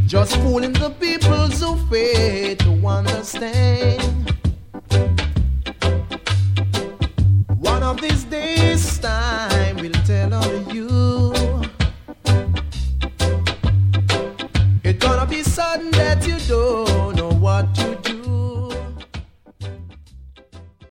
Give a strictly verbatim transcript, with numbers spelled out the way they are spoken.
just fooling the people who fail to understand.